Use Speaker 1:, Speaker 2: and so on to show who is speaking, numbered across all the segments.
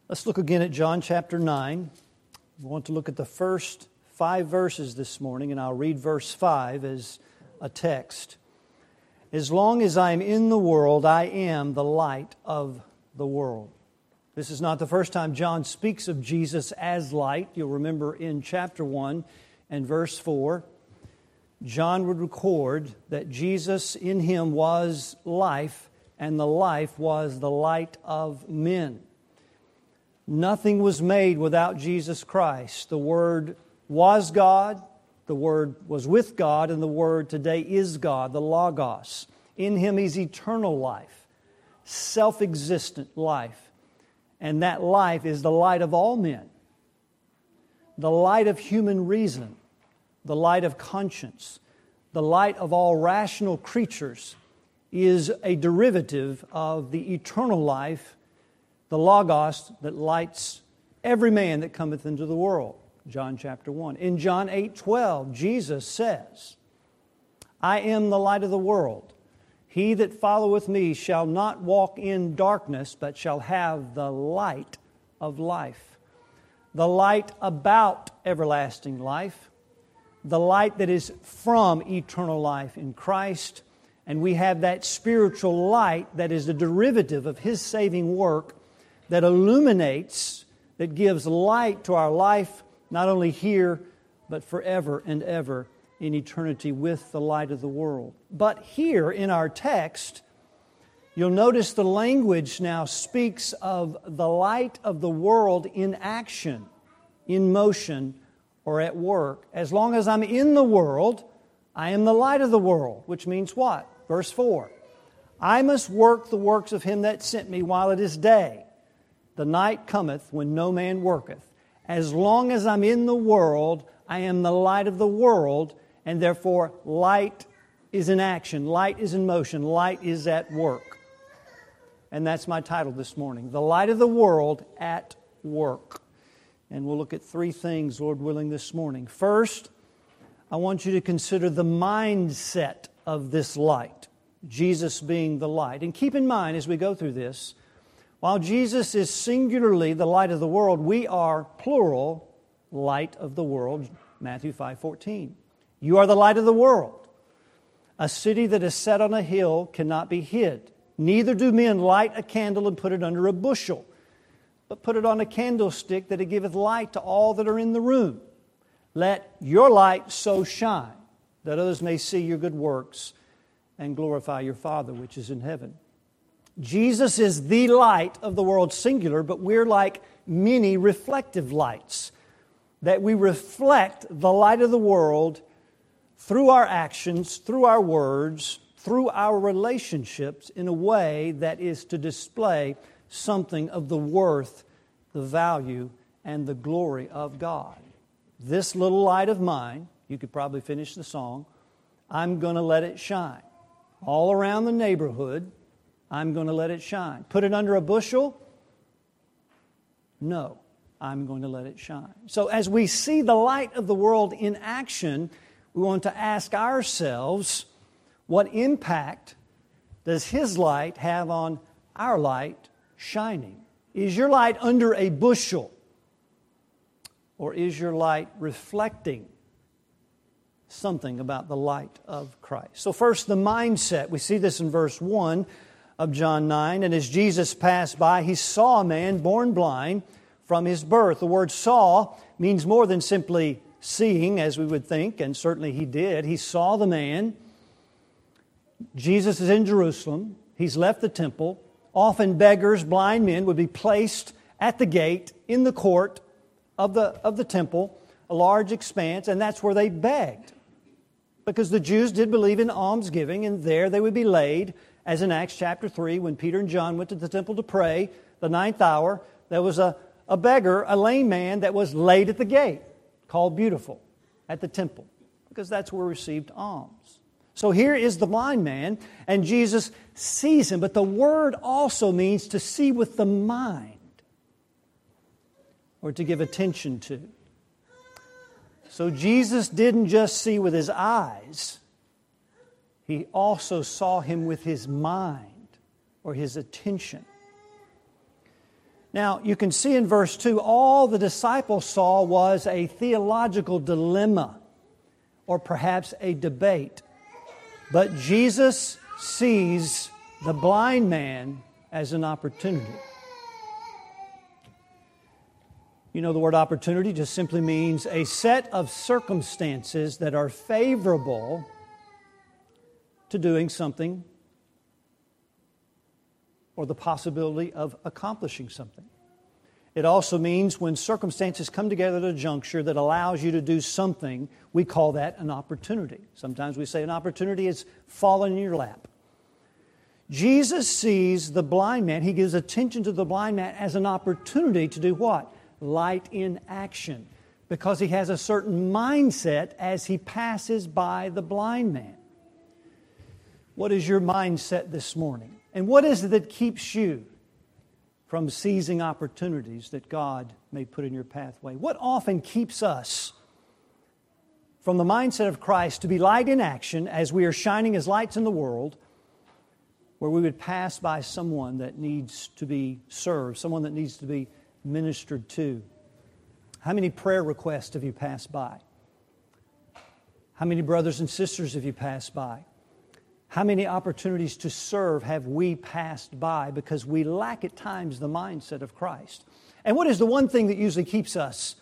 Speaker 1: Let's look again at John chapter 9. We want to look at the first 5 verses this morning, and I'll read verse 5 as a text. As long as I am in the world, I am the light of the world. This is not the first time John speaks of Jesus as light. You'll remember in chapter 1 and verse 4, John would record that Jesus in Him was life, and the life was the light of men. Nothing was made without Jesus Christ. The Word was God, the Word was with God, and the Word today is God, the Logos. In Him is eternal life, self-existent life. And that life is the light of all men, the light of human reason, the light of conscience, the light of all rational creatures is a derivative of the eternal life, the Logos that lights every man that cometh into the world. John chapter 1. In John 8:12, Jesus says, I am the light of the world. He that followeth me shall not walk in darkness, but shall have the light of life. The light about everlasting life. The light that is from eternal life in Christ. And we have that spiritual light that is the derivative of His saving work that illuminates, that gives light to our life, not only here, but forever and ever in eternity with the light of the world. But here in our text, you'll notice the language now speaks of the light of the world in action, in motion, or at work. As long as I'm in the world, I am the light of the world, which means what? Verse 4, I must work the works of Him that sent me while it is day. The night cometh when no man worketh. As long as I'm in the world, I am the light of the world, and therefore light is in action, light is in motion, light is at work. And that's my title this morning, The Light of the World at Work. And we'll look at 3 things, Lord willing, this morning. First, I want you to consider the mindset of this light, Jesus being the light. And keep in mind as we go through this, while Jesus is singularly the light of the world, we are plural light of the world, Matthew 5:14. You are the light of the world. A city that is set on a hill cannot be hid. Neither do men light a candle and put it under a bushel, but put it on a candlestick that it giveth light to all that are in the room. Let your light so shine that others may see your good works and glorify your Father which is in heaven. Jesus is the light of the world, singular, but we're like many reflective lights, that we reflect the light of the world through our actions, through our words, through our relationships in a way that is to display something of the worth, the value, and the glory of God. This little light of mine, you could probably finish the song, I'm going to let it shine. All around the neighborhood, I'm going to let it shine. Put it under a bushel? No, I'm going to let it shine. So as we see the light of the world in action, we want to ask ourselves, what impact does His light have on our light shining? Is your light under a bushel? Or is your light reflecting something about the light of Christ? So first, the mindset. We see this in verse 1 of John 9. And as Jesus passed by, He saw a man born blind from his birth. The word saw means more than simply seeing, as we would think, and certainly He did. He saw the man. Jesus is in Jerusalem. He's left the temple. Often beggars, blind men would be placed at the gate in the court of the temple, a large expanse, and that's where they begged. Because the Jews did believe in almsgiving, and there they would be laid, as in Acts chapter 3, when Peter and John went to the temple to pray, the 9th hour, there was a beggar, a lame man that was laid at the gate, called Beautiful, at the temple, because that's where he received alms. So here is the blind man, and Jesus sees him, but the word also means to see with the mind, or to give attention to. So Jesus didn't just see with His eyes, He also saw him with His mind, or his attention. Now, you can see in verse 2, all the disciples saw was a theological dilemma, or perhaps a debate. But Jesus sees the blind man as an opportunity. You know, the word opportunity just simply means a set of circumstances that are favorable to doing something or the possibility of accomplishing something. It also means when circumstances come together at a juncture that allows you to do something, we call that an opportunity. Sometimes we say an opportunity has fallen in your lap. Jesus sees the blind man, He gives attention to the blind man as an opportunity to do what? Light in action. Because He has a certain mindset as He passes by the blind man. What is your mindset this morning? And what is it that keeps you from seizing opportunities that God may put in your pathway? What often keeps us from the mindset of Christ to be light in action as we are shining as lights in the world, where we would pass by someone that needs to be served, someone that needs to be ministered to? How many prayer requests have you passed by? How many brothers and sisters have you passed by? How many opportunities to serve have we passed by because we lack at times the mindset of Christ? And what is the one thing that usually keeps us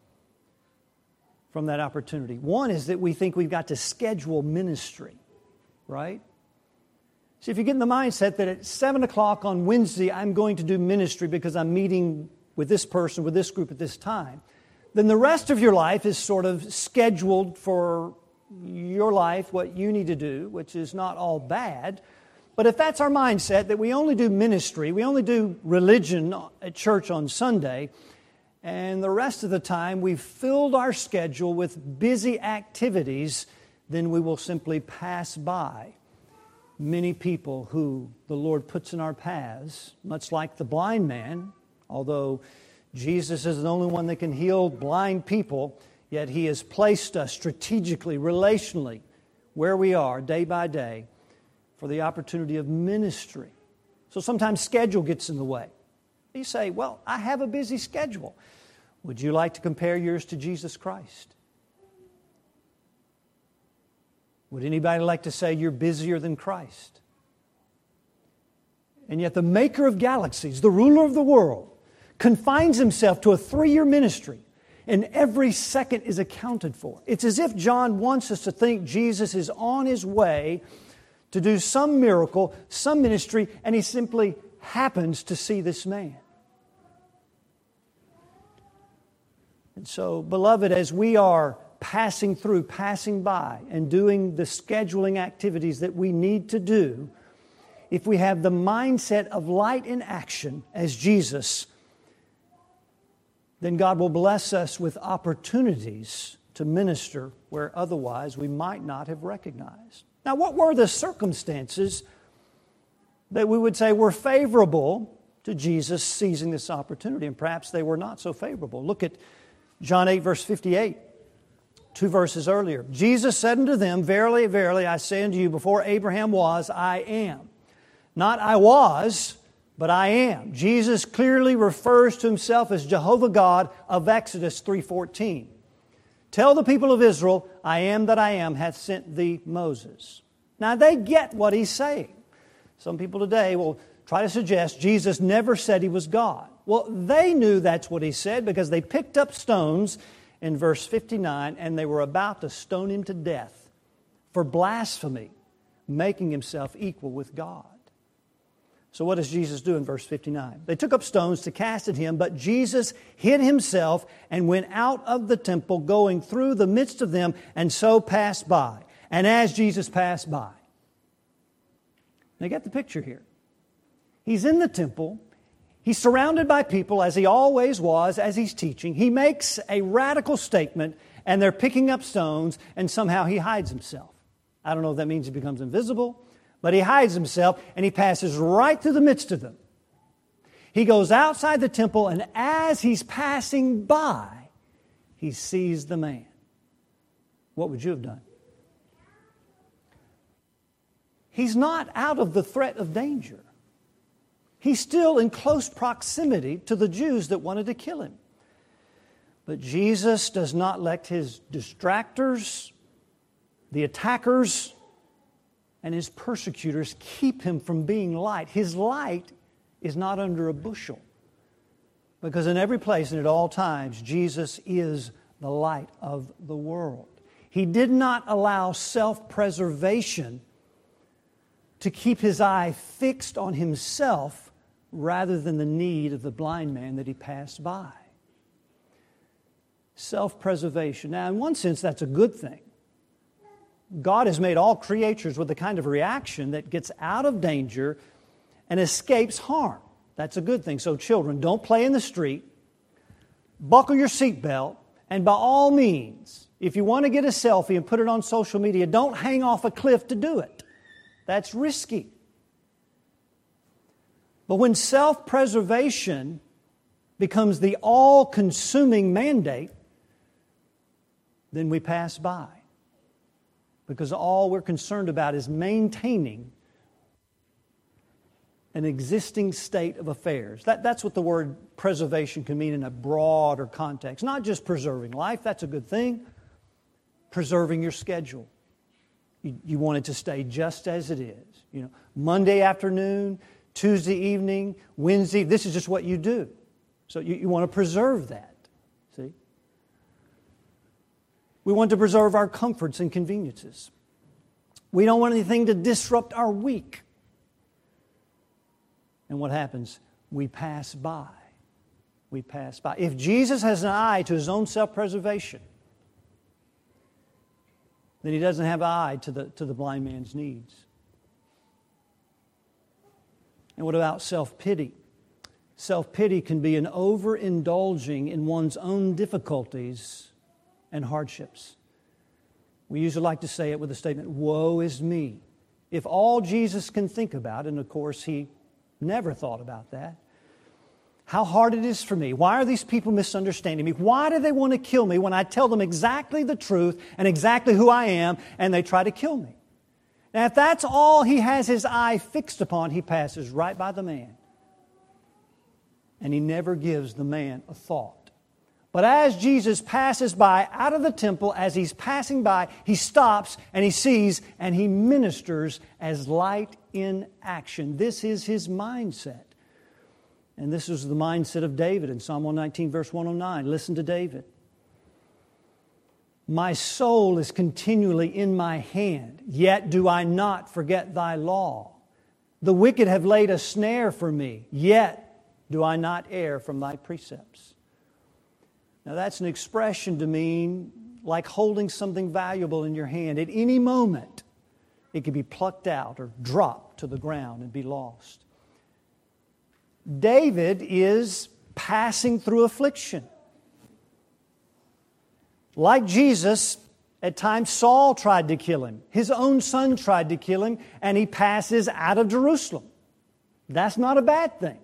Speaker 1: from that opportunity? One is that we think we've got to schedule ministry, right? See, if you get in the mindset that at 7 o'clock on Wednesday I'm going to do ministry because I'm meeting with this person, with this group at this time, then the rest of your life is sort of scheduled for your life, what you need to do, which is not all bad. But if that's our mindset, that we only do ministry, we only do religion at church on Sunday, and the rest of the time we've filled our schedule with busy activities, then we will simply pass by many people who the Lord puts in our paths, much like the blind man. Although Jesus is the only one that can heal blind people, yet He has placed us strategically, relationally, where we are day by day for the opportunity of ministry. So sometimes schedule gets in the way. You say, well, I have a busy schedule. Would you like to compare yours to Jesus Christ? Would anybody like to say you're busier than Christ? And yet the maker of galaxies, the ruler of the world, confines Himself to a 3-year ministry, and every second is accounted for. It's as if John wants us to think Jesus is on His way to do some miracle, some ministry, and He simply happens to see this man. And so, beloved, as we are passing through, passing by, and doing the scheduling activities that we need to do, if we have the mindset of light in action as Jesus, then God will bless us with opportunities to minister where otherwise we might not have recognized. Now, what were the circumstances that we would say were favorable to Jesus seizing this opportunity? And perhaps they were not so favorable. Look at John 8, verse 58, 2 verses earlier. Jesus said unto them, Verily, verily, I say unto you, before Abraham was, I am. Not I was, but I am. Jesus clearly refers to Himself as Jehovah God of Exodus 3:14. Tell the people of Israel, I am that I am hath sent thee Moses. Now they get what He's saying. Some people today will try to suggest Jesus never said He was God. Well, they knew that's what He said because they picked up stones in verse 59 and they were about to stone Him to death for blasphemy, making Himself equal with God. So what does Jesus do in verse 59? They took up stones to cast at Him, but Jesus hid Himself and went out of the temple, going through the midst of them, and so passed by. And as Jesus passed by. Now you get the picture here. He's in the temple. He's surrounded by people, as He always was, as He's teaching. He makes a radical statement, and they're picking up stones, and somehow He hides Himself. I don't know if that means He becomes invisible, but He hides Himself, and He passes right through the midst of them. He goes outside the temple, and as He's passing by, He sees the man. What would you have done? He's not out of the threat of danger. He's still in close proximity to the Jews that wanted to kill him. But Jesus does not let his distractors, the attackers, and his persecutors keep him from being light. His light is not under a bushel. Because in every place and at all times, Jesus is the light of the world. He did not allow self-preservation to keep his eye fixed on himself rather than the need of the blind man that he passed by. Self-preservation. Now, in one sense, that's a good thing. God has made all creatures with a kind of reaction that gets out of danger and escapes harm. That's a good thing. So children, don't play in the street. Buckle your seatbelt. And by all means, if you want to get a selfie and put it on social media, don't hang off a cliff to do it. That's risky. But when self-preservation becomes the all-consuming mandate, then we pass by. Because all we're concerned about is maintaining an existing state of affairs. That's what the word preservation can mean in a broader context. Not just preserving life, that's a good thing. Preserving your schedule. You want it to stay just as it is. You know, Monday afternoon, Tuesday evening, Wednesday, this is just what you do. So you want to preserve that. See? We want to preserve our comforts and conveniences. We don't want anything to disrupt our week. And what happens? We pass by. We pass by. If Jesus has an eye to his own self-preservation, then he doesn't have an eye to the blind man's needs. And what about self-pity? Self-pity can be an overindulging in one's own difficulties and hardships. We usually like to say it with the statement, woe is me. If all Jesus can think about, and of course he never thought about that, how hard it is for me. Why are these people misunderstanding me? Why do they want to kill me when I tell them exactly the truth and exactly who I am and they try to kill me? Now, if that's all he has his eye fixed upon, he passes right by the man. And he never gives the man a thought. But as Jesus passes by out of the temple, as he's passing by, he stops and he sees and he ministers as light in action. This is his mindset. And this is the mindset of David in Psalm 119, verse 109. Listen to David. My soul is continually in my hand, yet do I not forget thy law. The wicked have laid a snare for me, yet do I not err from thy precepts. Now that's an expression to mean like holding something valuable in your hand. At any moment, it could be plucked out or dropped to the ground and be lost. David is passing through affliction. Like Jesus, at times Saul tried to kill him. His own son tried to kill him, and he passes out of Jerusalem. That's not a bad thing.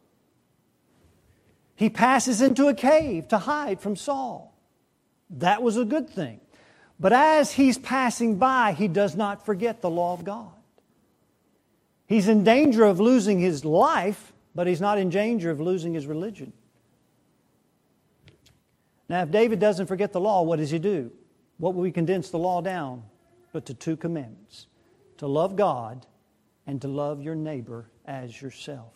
Speaker 1: He passes into a cave to hide from Saul. That was a good thing. But as he's passing by, he does not forget the law of God. He's in danger of losing his life, but he's not in danger of losing his religion. Now, if David doesn't forget the law, what does he do? What will we condense the law down? But to 2 commandments. To love God and to love your neighbor as yourself.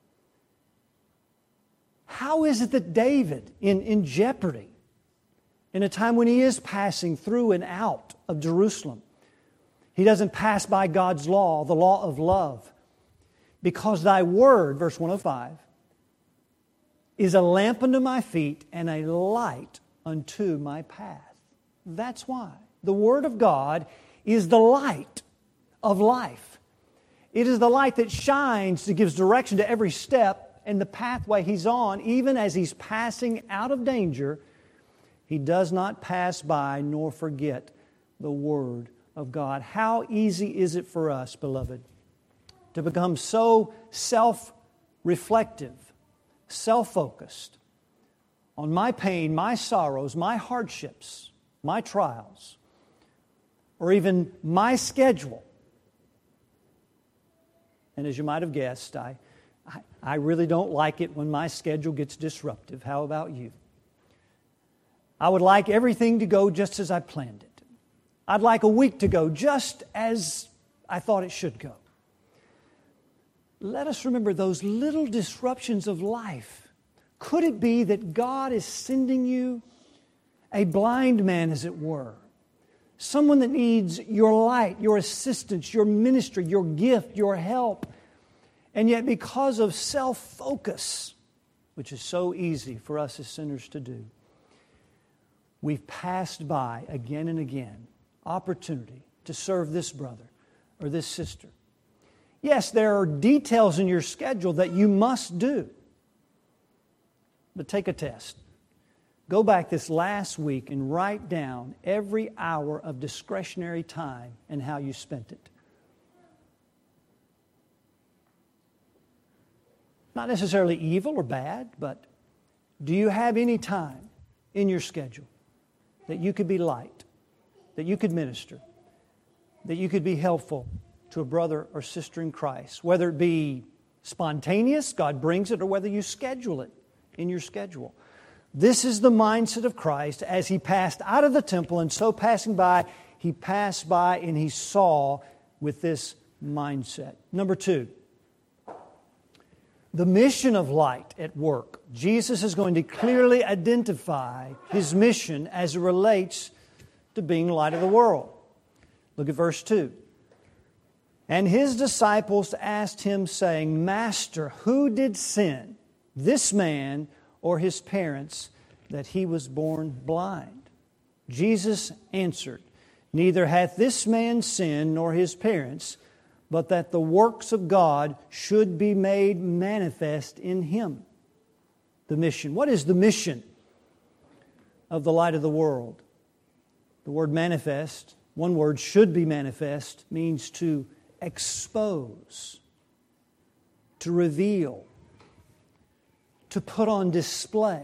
Speaker 1: How is it that David, in jeopardy, in a time when he is passing through and out of Jerusalem, he doesn't pass by God's law, the law of love? Because thy word, verse 105, is a lamp unto my feet and a light unto my path. That's why. The Word of God is the light of life. It is the light that shines, that gives direction to every step and the pathway he's on. Even as he's passing out of danger, he does not pass by nor forget the Word of God. How easy is it for us, beloved, to become so self-reflective, self-focused on my pain, my sorrows, my hardships, my trials, or even my I really don't like it when my schedule gets disruptive. How about you? I would like everything to go just as I planned it. I'd like a week to go just as I thought it should go. Let us remember those little disruptions of life. Could it be that God is sending you a blind man, as it were? Someone that needs your light, your assistance, your ministry, your gift, your help. And yet because of self-focus, which is so easy for us as sinners to do, we've passed by again and again opportunity to serve this brother or this sister. Yes, there are details in your schedule that you must do. But take a test. Go back this last week and write down every hour of discretionary time and how you spent it. Not necessarily evil or bad, but do you have any time in your schedule that you could be light, that you could minister, that you could be helpful to a brother or sister in Christ? Whether it be spontaneous, God brings it, or whether you schedule it in your schedule. This is the mindset of Christ as He passed out of the temple, and so passing by, He passed by and He saw with this mindset. Number 2, the mission of light at work. Jesus is going to clearly identify His mission as it relates to being light of the world. Look at verse 2. And His disciples asked Him, saying, Master, who did sin, this man or his parents, that he was born blind? Jesus answered, Neither hath this man sinned nor his parents, but that the works of God should be made manifest in him. The mission. What is the mission of the light of the world? The word manifest, one word, should be manifest, means to expose, to reveal, to put on display,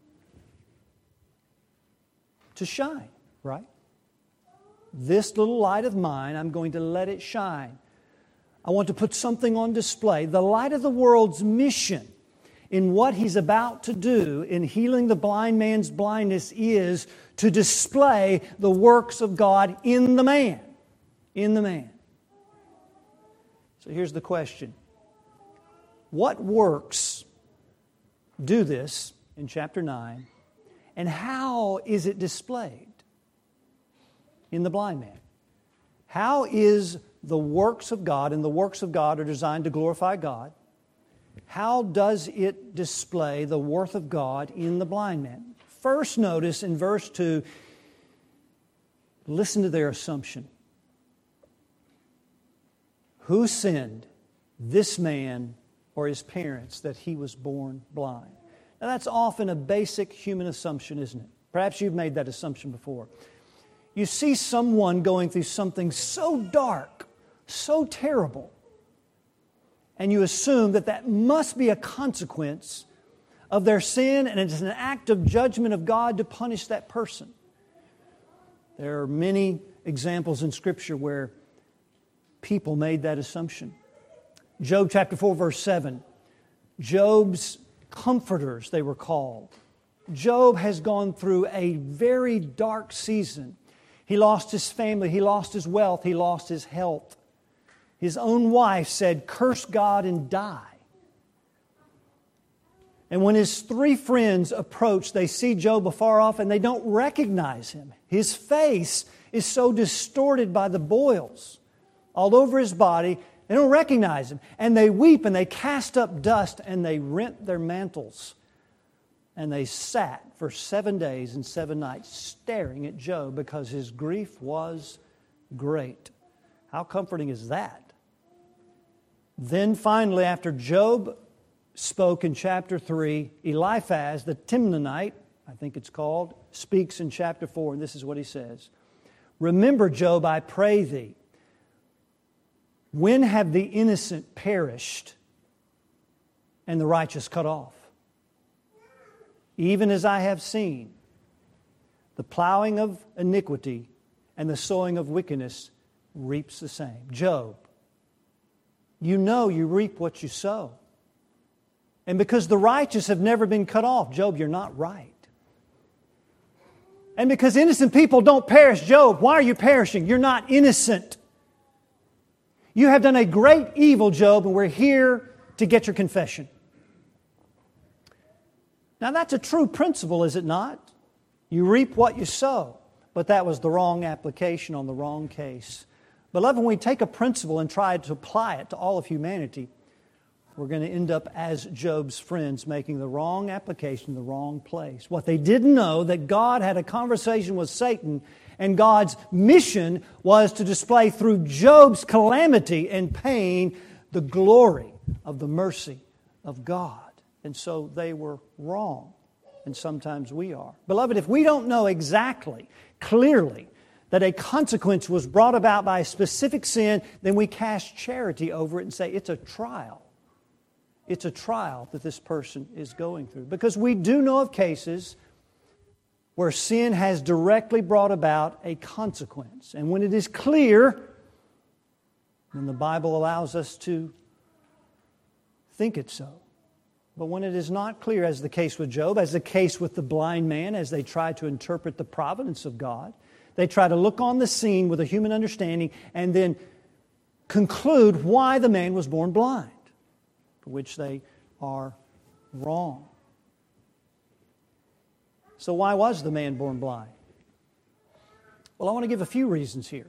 Speaker 1: to shine, right? This little light of mine, I'm going to let it shine. I want to put something on display. The light of the world's mission in what He's about to do in healing the blind man's blindness is to display the works of God in the man. In the man. So here's the question. What works do this in chapter 9, and how is it displayed in the blind man? How is the works of God, and the works of God are designed to glorify God, how does it display the worth of God in the blind man? First, notice in verse 2, listen to their assumption. Who sinned, this man or his parents, that he was born blind? Now that's often a basic human assumption, isn't it? Perhaps you've made that assumption before. You see someone going through something so dark, so terrible, and you assume that that must be a consequence of their sin, and it's an act of judgment of God to punish that person. There are many examples in Scripture where people made that assumption. Job chapter 4, verse 7. Job's comforters, they were called. Job has gone through a very dark season. He lost his family, he lost his wealth, he lost his health. His own wife said, "Curse God and die." And when his 3 friends approach, they see Job afar off and they don't recognize him. His face is so distorted by the boils all over his body, they don't recognize him. And they weep and they cast up dust and they rent their mantles. And they sat for 7 days and 7 nights staring at Job because his grief was great. How comforting is that? Then finally, after Job spoke in chapter 3, Eliphaz, the Temanite, I think it's called, speaks in chapter 4, and this is what he says. "Remember, Job, I pray thee, when have the innocent perished and the righteous cut off? Even as I have seen, the plowing of iniquity and the sowing of wickedness reaps the same." Job, you know you reap what you sow. And because the righteous have never been cut off, Job, you're not right. And because innocent people don't perish, Job, why are you perishing? You're not innocent. You have done a great evil, Job, and we're here to get your confession. Now that's a true principle, is it not? You reap what you sow. But that was the wrong application on the wrong case. Beloved, when we take a principle and try to apply it to all of humanity, we're going to end up as Job's friends, making the wrong application in the wrong place. What they didn't know, that God had a conversation with Satan, and God's mission was to display through Job's calamity and pain the glory of the mercy of God. And so they were wrong, and sometimes we are. Beloved, if we don't know exactly, clearly, that a consequence was brought about by a specific sin, then we cast charity over it and say it's a trial. It's a trial that this person is going through. Because we do know of cases where sin has directly brought about a consequence. And when it is clear, then the Bible allows us to think it so. But when it is not clear, as the case with Job, as the case with the blind man, as they try to interpret the providence of God, they try to look on the scene with a human understanding and then conclude why the man was born blind, for which they are wrong. So why was the man born blind? Well, I want to give a few reasons here.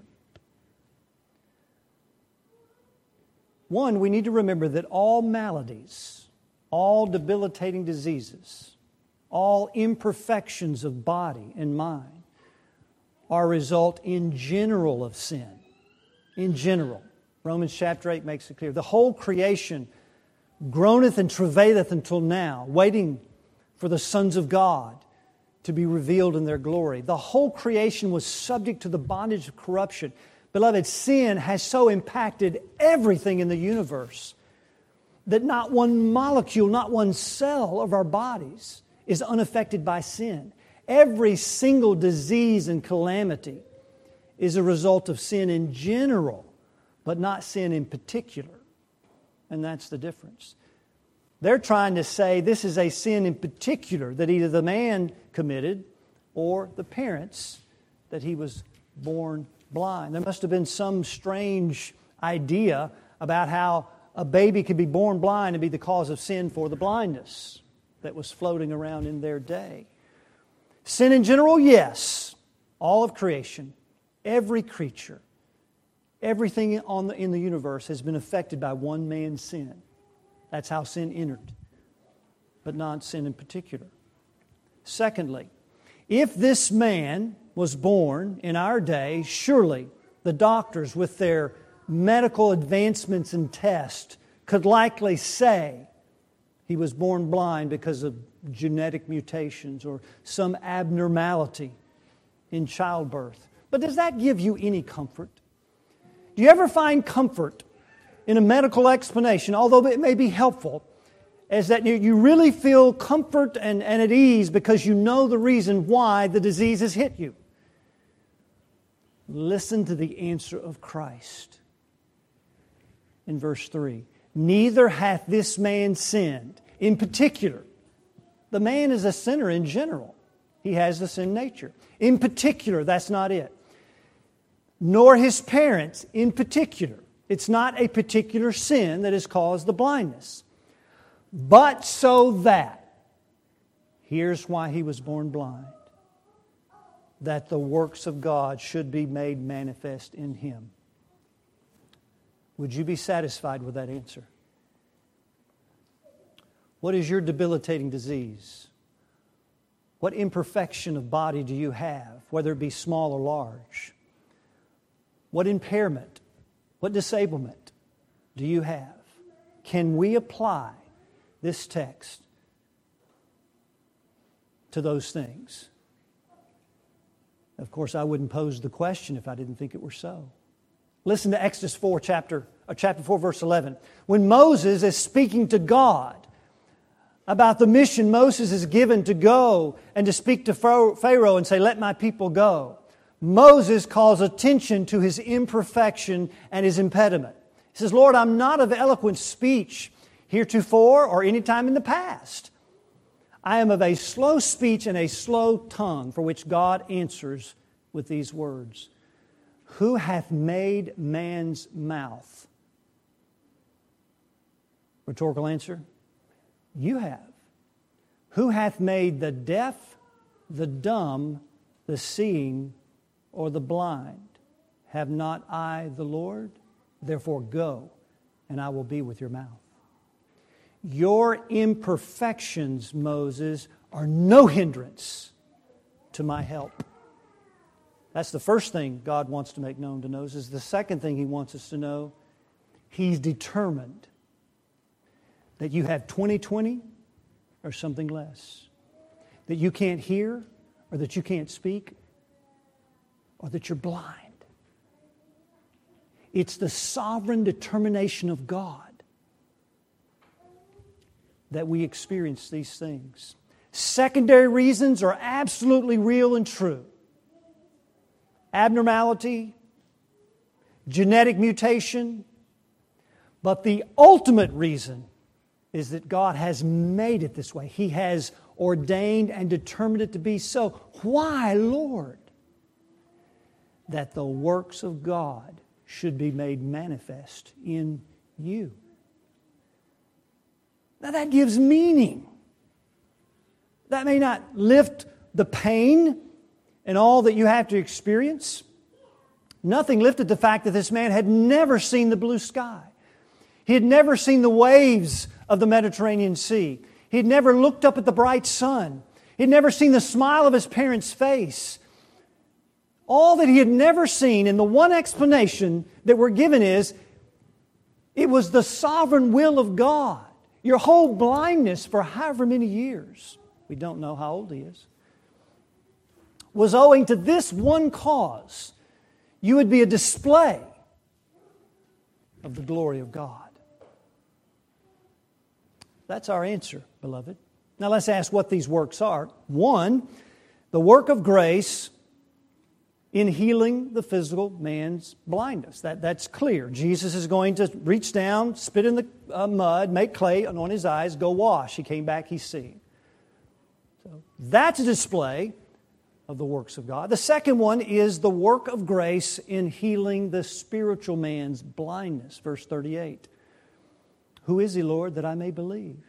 Speaker 1: One, we need to remember that all maladies, all debilitating diseases, all imperfections of body and mind are a result in general of sin. In general. Romans chapter 8 makes it clear. The whole creation groaneth and travaileth until now, waiting for the sons of God to be revealed in their glory. The whole creation was subject to the bondage of corruption. Beloved, sin has so impacted everything in the universe that not one molecule, not one cell of our bodies is unaffected by sin. Every single disease and calamity is a result of sin in general, but not sin in particular. And that's the difference. They're trying to say this is a sin in particular that either the man committed or the parents, that he was born blind. There must have been some strange idea about how a baby could be born blind and be the cause of sin for the blindness that was floating around in their day. Sin in general, yes. All of creation, every creature, everything in the universe has been affected by one man's sin. That's how sin entered, but not sin in particular. Secondly, if this man was born in our day, surely the doctors with their medical advancements and tests could likely say he was born blind because of genetic mutations or some abnormality in childbirth. But does that give you any comfort? Do you ever find comfort in a medical explanation, although it may be helpful, as that you really feel comfort and at ease because you know the reason why the disease has hit you? Listen to the answer of Christ in verse 3. Neither hath this man sinned. In particular, the man is a sinner in general. He has the sin nature. In particular, that's not it. Nor his parents in particular. It's not a particular sin that has caused the blindness. But so that, here's why he was born blind, that the works of God should be made manifest in him. Would you be satisfied with that answer? What is your debilitating disease? What imperfection of body do you have, whether it be small or large? What impairment, what disablement do you have? Can we apply this text to those things? Of course, I wouldn't pose the question if I didn't think it were so. Listen to Exodus 4, chapter 4, verse 11. When Moses is speaking to God about the mission Moses is given to go and to speak to Pharaoh and say, "Let my people go," Moses calls attention to his imperfection and his impediment. He says, "Lord, I'm not of eloquent speech. heretofore or any time in the past. I am of a slow speech and a slow tongue, for which God answers with these words. Who hath made man's mouth? Rhetorical answer, you have. Who hath made the deaf, the dumb, the seeing, or the blind? Have not I the Lord? Therefore go, and I will be with your mouth. Your imperfections, Moses, are no hindrance to my help. That's the first thing God wants to make known to Moses. The second thing He wants us to know, He's determined that you have 20/20 or something less. That you can't hear, or that you can't speak, or that you're blind. It's the sovereign determination of God that we experience these things. Secondary reasons are absolutely real and true. Abnormality, genetic mutation, but the ultimate reason is that God has made it this way. He has ordained and determined it to be so. Why, Lord? That the works of God should be made manifest in you. Now that gives meaning. That may not lift the pain and all that you have to experience. Nothing lifted the fact that this man had never seen the blue sky. He had never seen the waves of the Mediterranean Sea. He had never looked up at the bright sun. He had never seen the smile of his parents' face. All that he had never seen, and the one explanation that we're given is, it was the sovereign will of God. Your whole blindness for however many years, we don't know how old he is, was owing to this one cause. You would be a display of the glory of God. That's our answer, beloved. Now let's ask what these works are. One, the work of grace in healing the physical man's blindness. That's clear. Jesus is going to reach down, spit in the mud, make clay on his eyes, go wash. He came back, he's seeing. So that's a display of the works of God. The second one is the work of grace in healing the spiritual man's blindness. Verse 38. Who is he, Lord, that I may believe?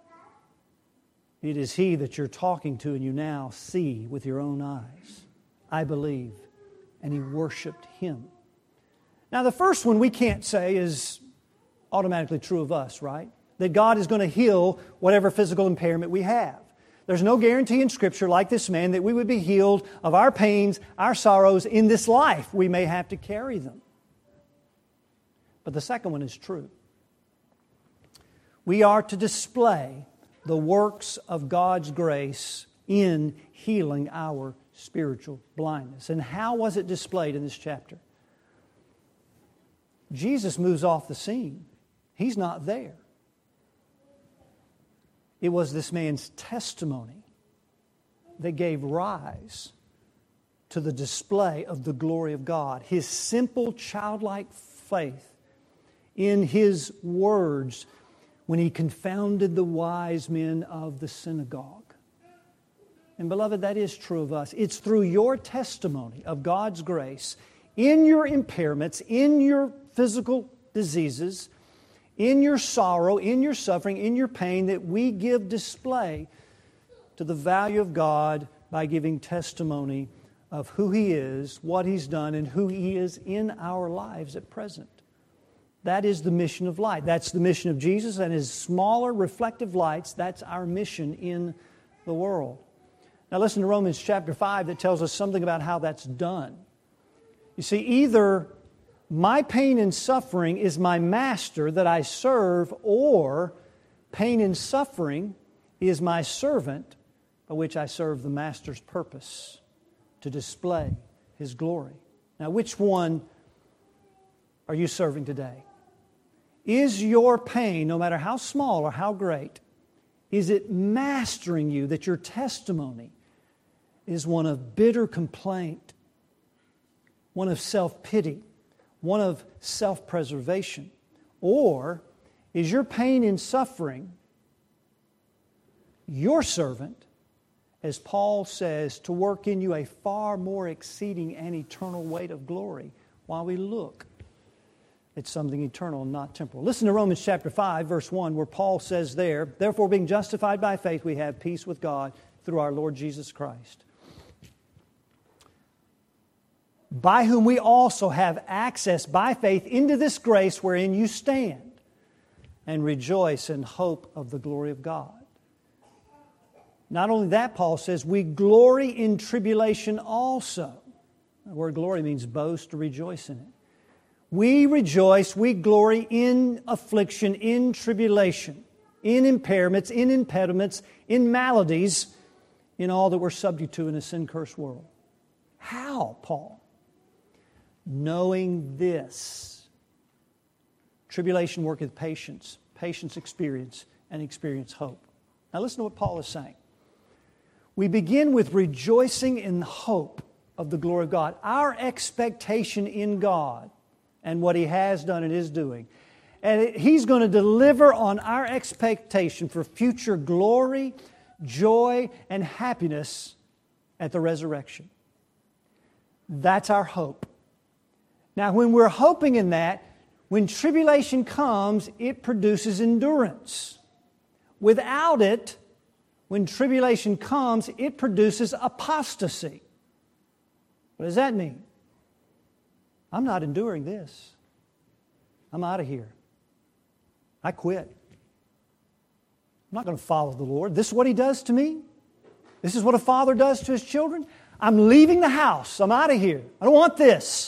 Speaker 1: It is he that you're talking to and you now see with your own eyes. I believe. And he worshiped him. Now the first one we can't say is automatically true of us, right? That God is going to heal whatever physical impairment we have. There's no guarantee in Scripture, like this man, that we would be healed of our pains, our sorrows in this life. We may have to carry them. But the second one is true. We are to display the works of God's grace in healing our spiritual blindness. And how was it displayed in this chapter? Jesus moves off the scene. He's not there. It was this man's testimony that gave rise to the display of the glory of God. His simple, childlike faith in his words when he confounded the wise men of the synagogue. And beloved, that is true of us. It's through your testimony of God's grace, in your impairments, in your physical diseases, in your sorrow, in your suffering, in your pain, that we give display to the value of God by giving testimony of who He is, what He's done, and who He is in our lives at present. That is the mission of light. That's the mission of Jesus and His smaller reflective lights. That's our mission in the world. Now listen to Romans chapter 5 that tells us something about how that's done. You see, either my pain and suffering is my master that I serve, or pain and suffering is my servant by which I serve the master's purpose to display His glory. Now, which one are you serving today? Is your pain, no matter how small or how great, is it mastering you that your testimony is one of bitter complaint, one of self-pity, one of self-preservation? Or is your pain and suffering your servant, as Paul says, to work in you a far more exceeding and eternal weight of glory while we look at something eternal and not temporal. Listen to Romans chapter 5, verse 1, where Paul says there, "Therefore, being justified by faith, we have peace with God through our Lord Jesus Christ, by whom we also have access by faith into this grace wherein you stand, and rejoice in hope of the glory of God." Not only that, Paul says, we glory in tribulation also. The word glory means boast or rejoice in it. We rejoice, we glory in affliction, in tribulation, in impairments, in impediments, in maladies, in all that we're subject to in a sin-cursed world. How, Paul? Knowing this. Tribulation worketh patience, patience experience, and experience hope. Now listen to what Paul is saying. We begin with rejoicing in the hope of the glory of God. Our expectation in God and what He has done and is doing. And He's going to deliver on our expectation for future glory, joy, and happiness at the resurrection. That's our hope. Now, when we're hoping in that, when tribulation comes, it produces endurance. Without it, when tribulation comes, it produces apostasy. What does that mean? I'm not enduring this. I'm out of here. I quit. I'm not going to follow the Lord. This is what He does to me. This is what a father does to his children. I'm leaving the house. I'm out of here. I don't want this.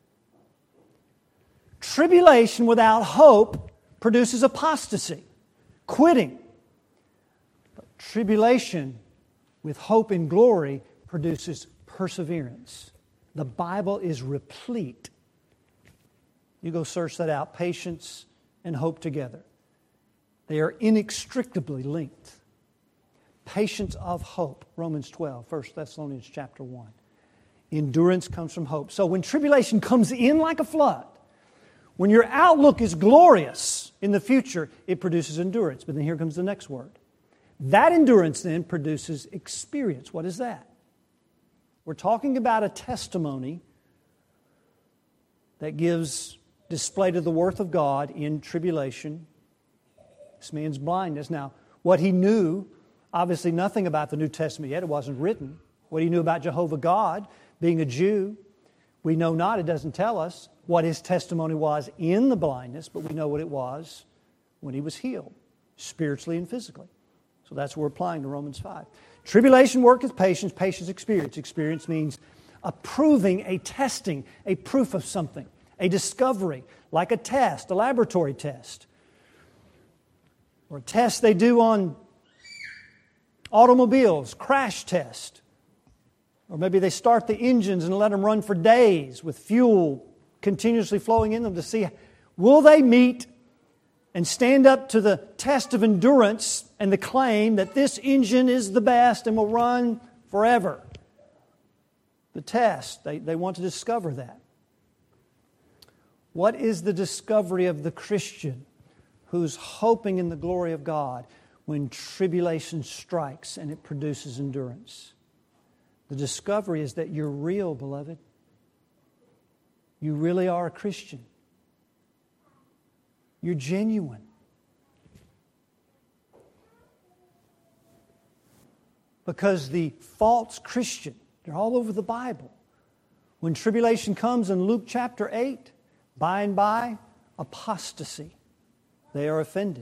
Speaker 1: Tribulation without hope produces apostasy, quitting. But tribulation with hope and glory produces perseverance. The Bible is replete. You go search that out. Patience and hope together. They are inextricably linked. Patience of hope. Romans 12, 1 Thessalonians chapter 1. Endurance comes from hope. So when tribulation comes in like a flood, when your outlook is glorious in the future, it produces endurance. But then here comes the next word. That endurance then produces experience. What is that? We're talking about a testimony that gives display to the worth of God in tribulation. This man's blindness. Now, what he knew, obviously nothing about the New Testament yet. It wasn't written. What he knew about Jehovah God, being a Jew, we know not. It doesn't tell us what his testimony was in the blindness, but we know what it was when he was healed, spiritually and physically. So that's what we're applying to Romans 5. Tribulation worketh patience, patience experience. Experience means a proving, a testing, a proof of something, a discovery, like a test, a laboratory test, or a test they do on automobiles, crash test. Or maybe they start the engines and let them run for days with fuel continuously flowing in them to see, will they meet and stand up to the test of endurance and the claim that this engine is the best and will run forever. The test, they want to discover that. What is the discovery of the Christian who's hoping in the glory of God when tribulation strikes and it produces endurance? The discovery is that you're real, beloved. You really are a Christian. You're genuine. Because the false Christian, they're all over the Bible. When tribulation comes in Luke chapter 8, by and by, apostasy. They are offended.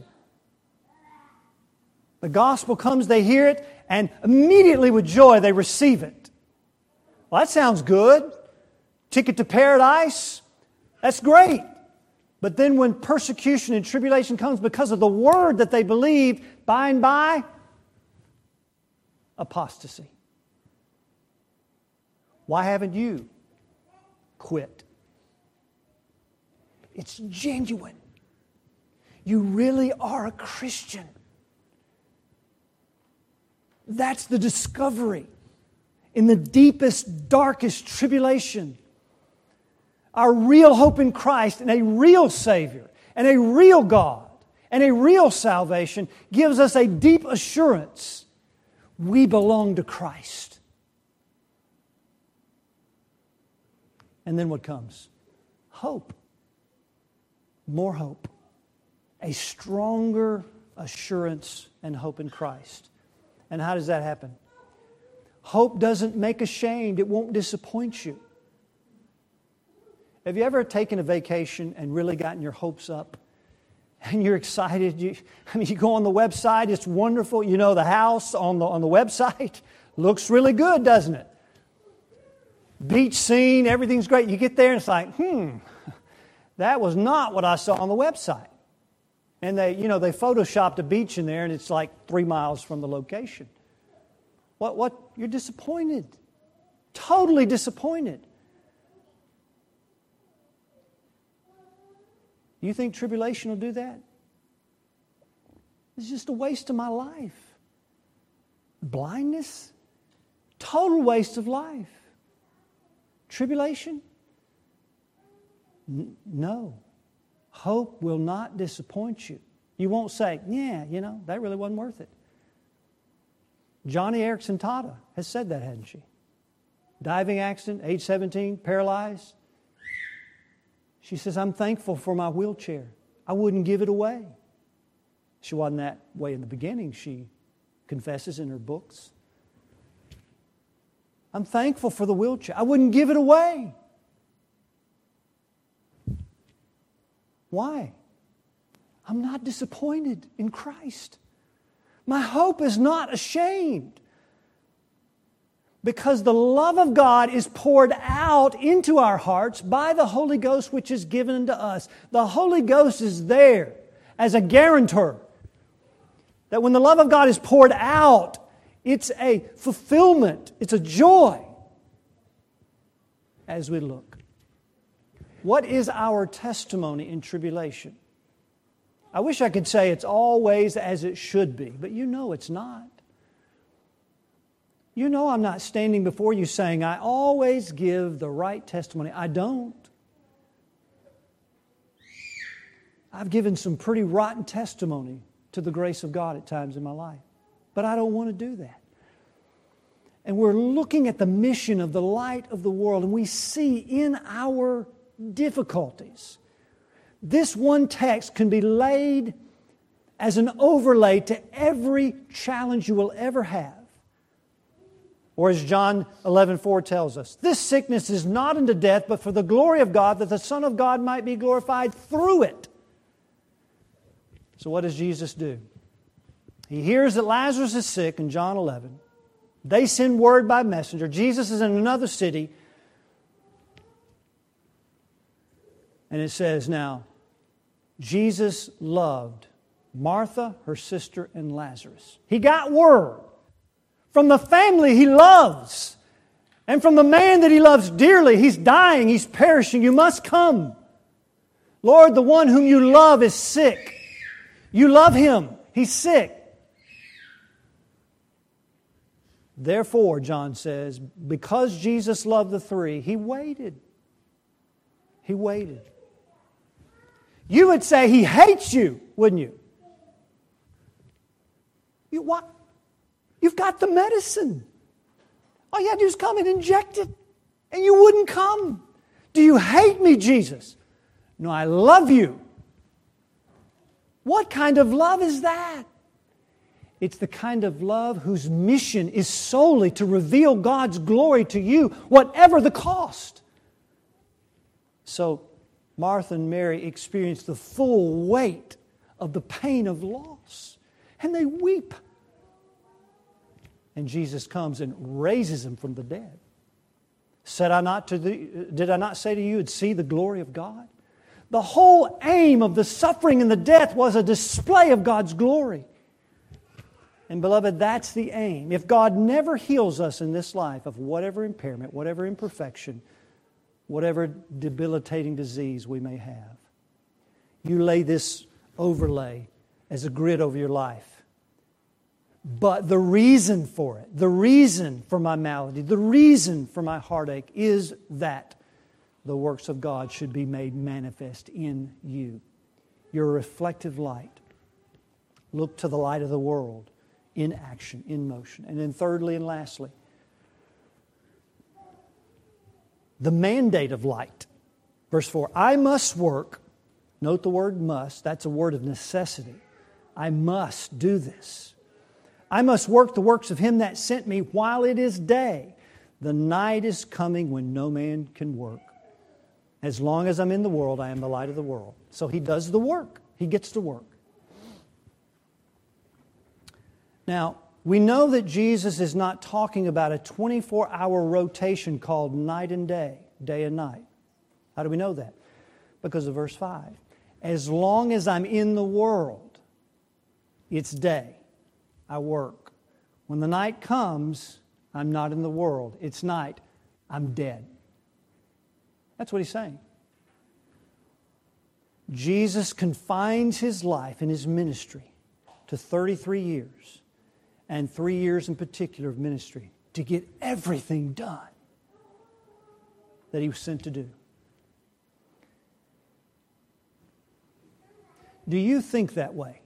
Speaker 1: The gospel comes, they hear it, and immediately with joy they receive it. Well, that sounds good. Ticket to paradise, that's great. But then when persecution and tribulation comes because of the word that they believed, by and by, apostasy. Why haven't you quit? It's genuine. You really are a Christian. That's the discovery. In the deepest, darkest tribulation, our real hope in Christ and a real Savior and a real God And a real salvation gives us a deep assurance we belong to Christ. And then what comes? Hope. More hope. A stronger assurance and hope in Christ. And how does that happen? Hope doesn't make ashamed. It won't disappoint you. Have you ever taken a vacation and really gotten your hopes up? And you're excited. You go on the website. It's wonderful. You know, the house on the website looks really good, doesn't it? Beach scene, everything's great. You get there and it's like, that was not what I saw on the website. And they photoshopped a beach in there and it's like 3 miles from the location. What? You're disappointed. Totally disappointed. You think tribulation will do that? It's just a waste of my life. Blindness? Total waste of life. Tribulation? No. Hope will not disappoint you. You won't say, that really wasn't worth it. Johnny Erickson Tata has said that, hasn't she? Diving accident, age 17, paralyzed. She says, I'm thankful for my wheelchair. I wouldn't give it away. She wasn't that way in the beginning, she confesses in her books. I'm thankful for the wheelchair. I wouldn't give it away. Why? I'm not disappointed in Christ. My hope is not ashamed. Because the love of God is poured out into our hearts by the Holy Ghost which is given unto us. The Holy Ghost is there as a guarantor. That when the love of God is poured out, it's a fulfillment, it's a joy as we look. What is our testimony in tribulation? I wish I could say it's always as it should be, but you know it's not. You know I'm not standing before you saying, I always give the right testimony. I don't. I've given some pretty rotten testimony to the grace of God at times in my life. But I don't want to do that. And we're looking at the mission of the light of the world, and we see in our difficulties, this one text can be laid as an overlay to every challenge you will ever have. Or as John 11:4 tells us, this sickness is not unto death, but for the glory of God, that the Son of God might be glorified through it. So what does Jesus do? He hears that Lazarus is sick in John 11. They send word by messenger. Jesus is in another city. And it says now, Jesus loved Martha, her sister, and Lazarus. He got word from the family he loves and from the man that he loves dearly. He's dying, he's perishing. You must come. Lord, the one whom you love is sick. You love him. He's sick. Therefore, John says, because Jesus loved the three, He waited. He waited. You would say He hates you, wouldn't you? What? You've got the medicine. All you had to do is come and inject it, and you wouldn't come. Do you hate me, Jesus? No, I love you. What kind of love is that? It's the kind of love whose mission is solely to reveal God's glory to you, whatever the cost. So Martha and Mary experienced the full weight of the pain of loss, and they weep. And Jesus comes and raises them from the dead. Did I not say to you, and see the glory of God? The whole aim of the suffering and the death was a display of God's glory. And beloved, that's the aim. If God never heals us in this life of whatever impairment, whatever imperfection, whatever debilitating disease we may have, you lay this overlay as a grid over your life. But the reason for it, the reason for my malady, the reason for my heartache is that the works of God should be made manifest in you. You're a reflective light Look to the light of the world in action, in motion. And then thirdly and lastly, the mandate of light. Verse 4, I must work. Note the word must. That's a word of necessity. I must do this. I must work the works of Him that sent me while it is day. The night is coming when no man can work. As long as I'm in the world, I am the light of the world. So He does the work. He gets to work. Now, we know that Jesus is not talking about a 24-hour rotation called night and day, day and night. How do we know that? Because of verse 5. As long as I'm in the world, it's day. I work. When the night comes, I'm not in the world. It's night. I'm dead. That's what He's saying. Jesus confines His life and His ministry to 33 years, and 3 years in particular of ministry, to get everything done that He was sent to do. Do you think that way?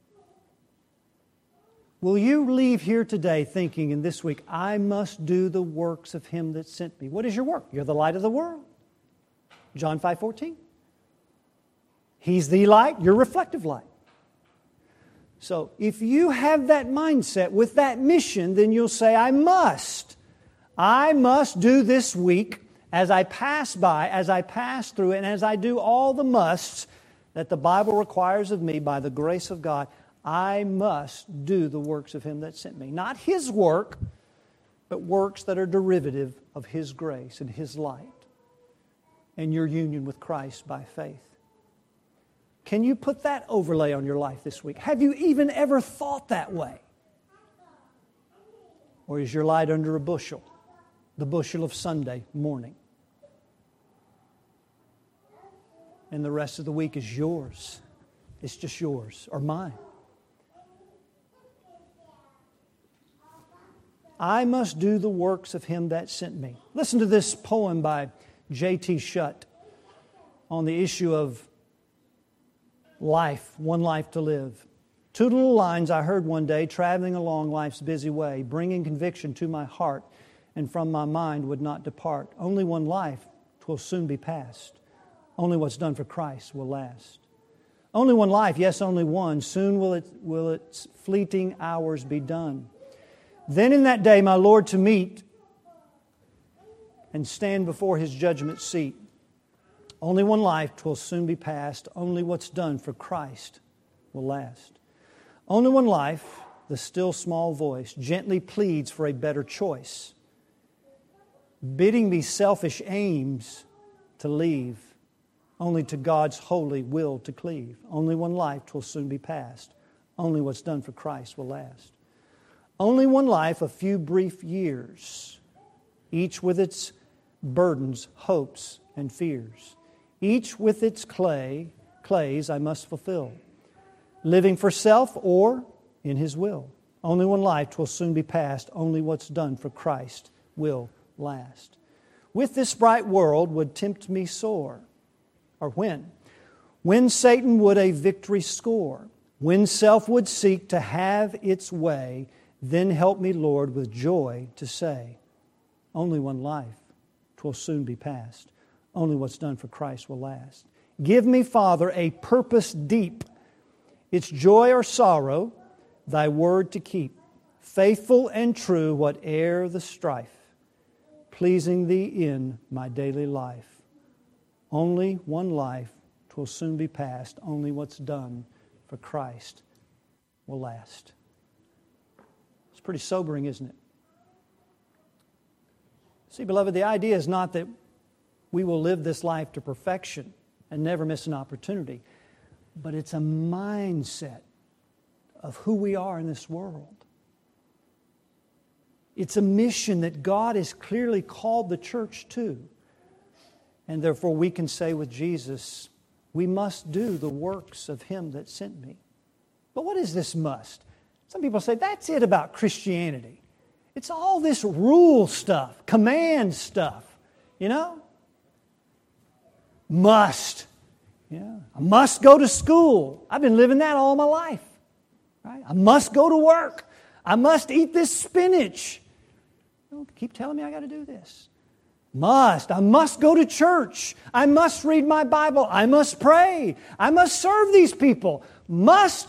Speaker 1: Will you leave here today thinking in this week, I must do the works of Him that sent me? What is your work? You're the light of the world. John 5:14. He's the light, you're reflective light. So if you have that mindset with that mission, then you'll say, I must do this week as I pass by, as I pass through, and as I do all the musts that the Bible requires of me by the grace of God, I must do the works of Him that sent me. Not His work, but works that are derivative of His grace and His light and your union with Christ by faith. Can you put that overlay on your life this week? Have you even ever thought that way? Or is your light under a bushel? The bushel of Sunday morning. And the rest of the week is yours. It's just yours or mine. I must do the works of Him that sent me. Listen to this poem by J.T. Shutt on the issue of life, one life to live. Two little lines I heard one day traveling along life's busy way, bringing conviction to my heart and from my mind would not depart. Only one life, 'twill soon be past. Only what's done for Christ will last. Only one life, yes, only one. Soon will its fleeting hours be done. Then in that day my Lord to meet and stand before His judgment seat. Only one life, 'twill soon be past. Only what's done for Christ will last. Only one life, the still small voice gently pleads for a better choice, bidding me selfish aims to leave, only to God's holy will to cleave. Only one life, 'twill soon be past. Only what's done for Christ will last. Only one life, a few brief years, each with its burdens, hopes, and fears. Each with its clays I must fulfill, living for self or in His will. Only one life, 'twill soon be past. Only what's done for Christ will last. With this bright world would tempt me sore. Or when? When Satan would a victory score. When self would seek to have its way, then help me, Lord, with joy to say, only one life, 'twill soon be past. Only what's done for Christ will last. Give me, Father, a purpose deep, its joy or sorrow, Thy word to keep, faithful and true, whate'er the strife, pleasing Thee in my daily life. Only one life, 'twill soon be past. Only what's done for Christ will last. It's pretty sobering, isn't it? See, beloved, the idea is not that we will live this life to perfection and never miss an opportunity, but it's a mindset of who we are in this world. It's a mission that God has clearly called the church to. And therefore we can say with Jesus, we must do the works of Him that sent me. But what is this must? Some people say, that's it about Christianity. It's all this rule stuff, command stuff, you know? Must. Yeah. I must go to school. I've been living that all my life. Right? I must go to work. I must eat this spinach. Don't keep telling me I got to do this. I must go to church. I must read my Bible. I must pray. I must serve these people. Must.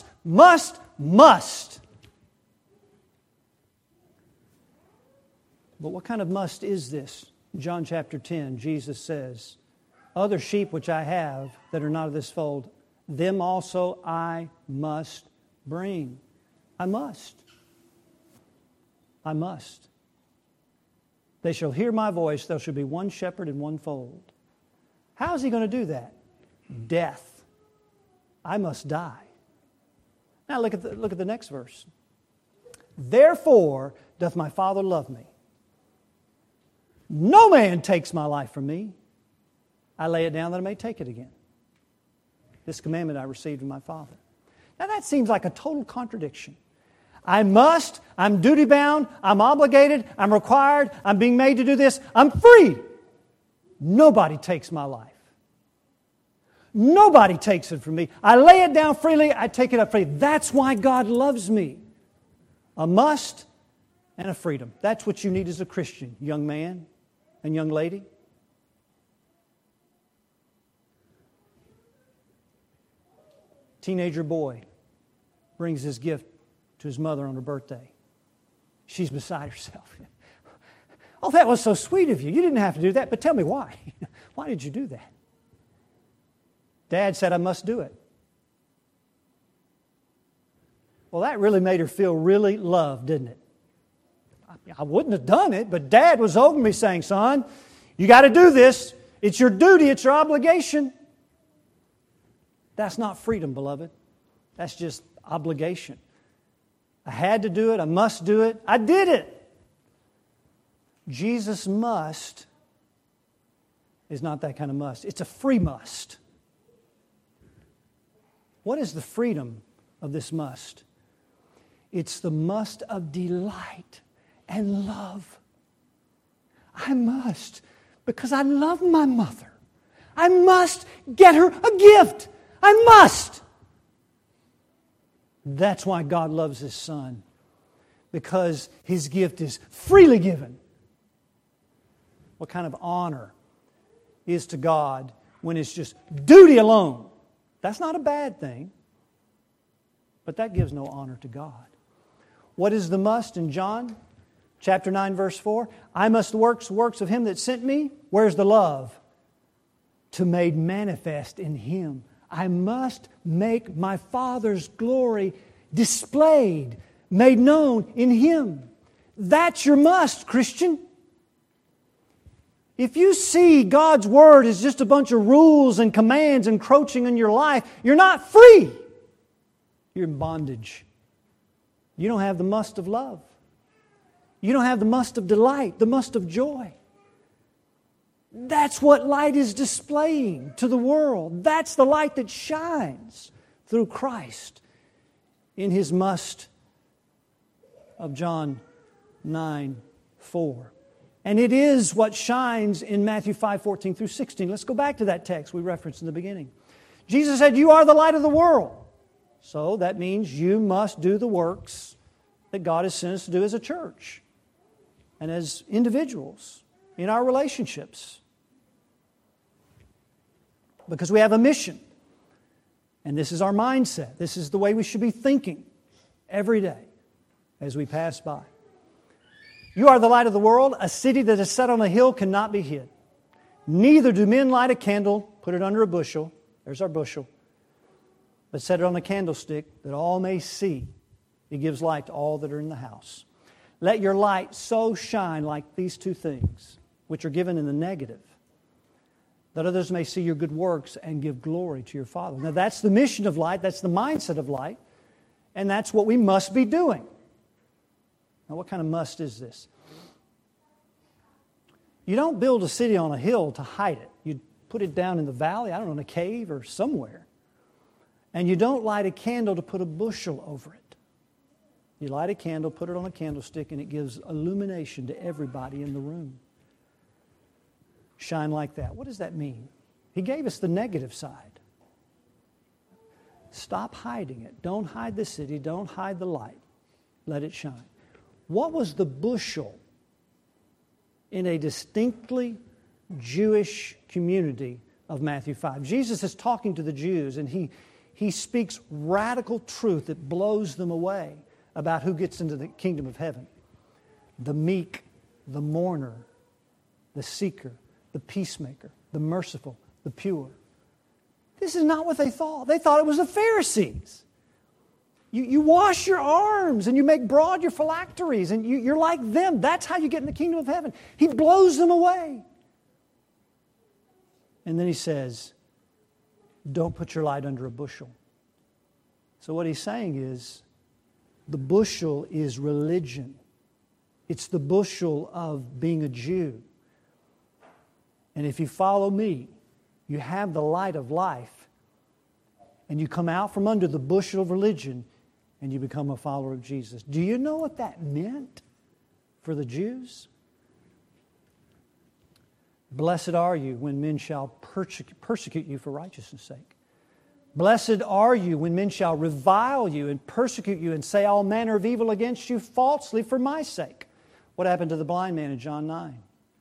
Speaker 1: But what kind of must is this? In John chapter 10, Jesus says, other sheep which I have that are not of this fold, them also I must bring. I must. They shall hear my voice. There shall be one shepherd and one fold. How is he going to do that? Death. I must die. Now look at the next verse. Therefore doth my Father love me. No man takes my life from me. I lay it down that I may take it again. This commandment I received from my Father. Now that seems like a total contradiction. I must, I'm duty-bound, I'm obligated, I'm required, I'm being made to do this. I'm free. Nobody takes my life. Nobody takes it from me. I lay it down freely, I take it up freely. That's why God loves me. A must and a freedom. That's what you need as a Christian, young man and young lady. Teenager boy brings his gift to his mother on her birthday. She's beside herself. Oh, that was so sweet of you. You didn't have to do that, but tell me why. Why did you do that? Dad said I must do it. Well, that really made her feel really loved, didn't it? I wouldn't have done it, but Dad was holding me saying, son, you got to do this. It's your duty. It's your obligation. That's not freedom, beloved. That's just obligation. I had to do it. I must do it. I did it. Jesus must is not that kind of must. It's a free must. What is the freedom of this must? It's the must of delight and love. I must because I love my mother. I must get her a gift. I must. That's why God loves His Son. Because His gift is freely given. What kind of honor is to God when it's just duty alone? That's not a bad thing. But that gives no honor to God. What is the must in John chapter 9, verse 4? I must work the works of Him that sent me. Where's the love? To made manifest in Him. I must make my Father's glory displayed, made known in Him. That's your must, Christian. If you see God's Word as just a bunch of rules and commands encroaching on your life, you're not free. You're in bondage. You don't have the must of love. You don't have the must of delight, the must of joy. That's what light is displaying to the world. That's the light that shines through Christ in His must of John 9:4. And it is what shines in Matthew 5:14 through 16. Let's go back to that text we referenced in the beginning. Jesus said, you are the light of the world. So that means you must do the works that God has sent us to do as a church and as individuals in our relationships. Because we have a mission. And this is our mindset. This is the way we should be thinking every day as we pass by. You are the light of the world. A city that is set on a hill cannot be hid. Neither do men light a candle, put it under a bushel. There's our bushel. But set it on a candlestick that all may see. It gives light to all that are in the house. Let your light so shine like these two things, which are given in the negative, that others may see your good works and give glory to your Father. Now that's the mission of light, that's the mindset of light, and that's what we must be doing. Now what kind of must is this? You don't build a city on a hill to hide it. You put it down in the valley, I don't know, in a cave or somewhere. And you don't light a candle to put a bushel over it. You light a candle, put it on a candlestick, and it gives illumination to everybody in the room. Shine like that. What does that mean? He gave us the negative side. Stop hiding it. Don't hide the city. Don't hide the light. Let it shine. What was the bushel in a distinctly Jewish community of Matthew 5? Jesus is talking to the Jews, and he speaks radical truth that blows them away about who gets into the kingdom of heaven. The meek, the mourner, the seeker, the peacemaker, the merciful, the pure. This is not what they thought. They thought it was the Pharisees. You wash your arms and you make broad your phylacteries and you're like them. That's how you get in the kingdom of heaven. He blows them away. And then he says, don't put your light under a bushel. So what he's saying is, the bushel is religion. It's the bushel of being a Jew. And if you follow me, you have the light of life, and you come out from under the bushel of religion, and you become a follower of Jesus. Do you know what that meant for the Jews? Blessed are you when men shall persecute you for righteousness' sake. Blessed are you when men shall revile you and persecute you and say all manner of evil against you falsely for my sake. What happened to the blind man in John 9?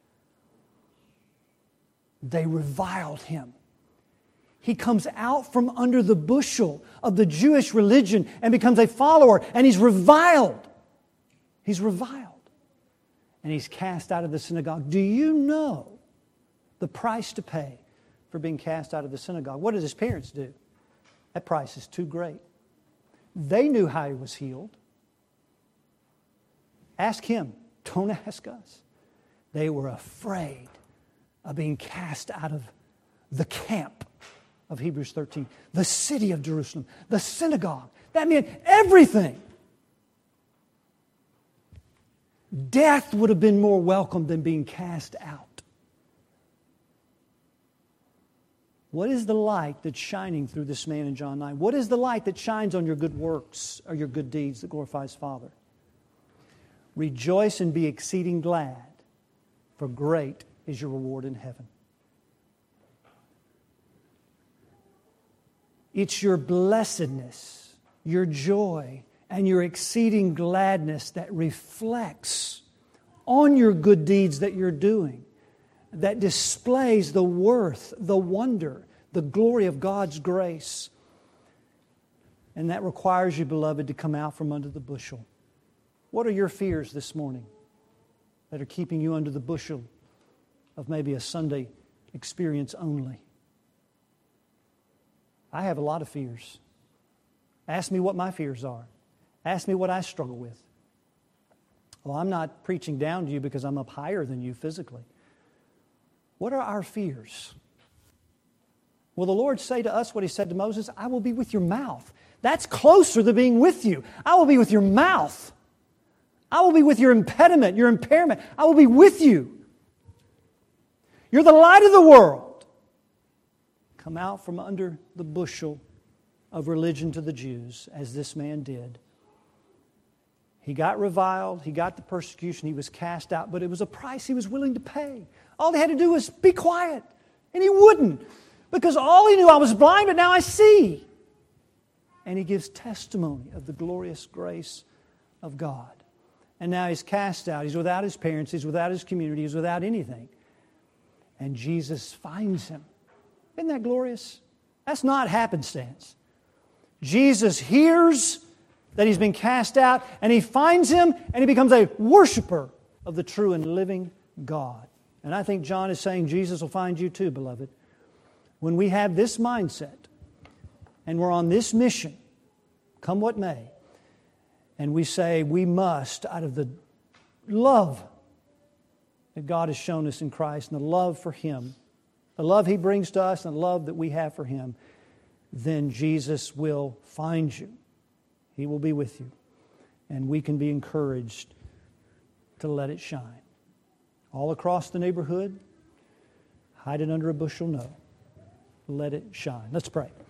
Speaker 1: They reviled him. He comes out from under the bushel of the Jewish religion and becomes a follower, and he's reviled. He's reviled. And he's cast out of the synagogue. Do you know the price to pay for being cast out of the synagogue? What did his parents do? That price is too great. They knew how he was healed. Ask him. Don't ask us. They were afraid of being cast out of the camp of Hebrews 13, the city of Jerusalem, the synagogue. That meant everything. Death would have been more welcome than being cast out. What is the light that's shining through this man in John 9? What is the light that shines on your good works or your good deeds that glorifies Father? Rejoice and be exceeding glad, for great is your reward in heaven. It's your blessedness, your joy, and your exceeding gladness that reflects on your good deeds that you're doing, that displays the worth, the wonder, the glory of God's grace. And that requires you, beloved, to come out from under the bushel. What are your fears this morning that are keeping you under the bushel of maybe a Sunday experience only? I have a lot of fears. Ask me what my fears are. Ask me what I struggle with. Well, I'm not preaching down to you because I'm up higher than you physically. What are our fears? Will the Lord say to us what He said to Moses? I will be with your mouth. That's closer to being with you. I will be with your mouth. I will be with your impediment, your impairment. I will be with you. You're the light of the world. Come out from under the bushel of religion to the Jews, as this man did. He got reviled. He got the persecution. He was cast out. But it was a price he was willing to pay. All he had to do was be quiet. And he wouldn't. Because all he knew, I was blind, but now I see. And he gives testimony of the glorious grace of God. And now he's cast out. He's without his parents. He's without his community. He's without anything. And Jesus finds him. Isn't that glorious? That's not happenstance. Jesus hears that he's been cast out, and he finds him, and he becomes a worshiper of the true and living God. And I think John is saying Jesus will find you too, beloved. When we have this mindset, and we're on this mission, come what may, and we say we must, out of the love that God has shown us in Christ and the love for Him, the love He brings to us and the love that we have for Him, then Jesus will find you. He will be with you. And we can be encouraged to let it shine. All across the neighborhood, hide it under a bushel, no. Let it shine. Let's pray.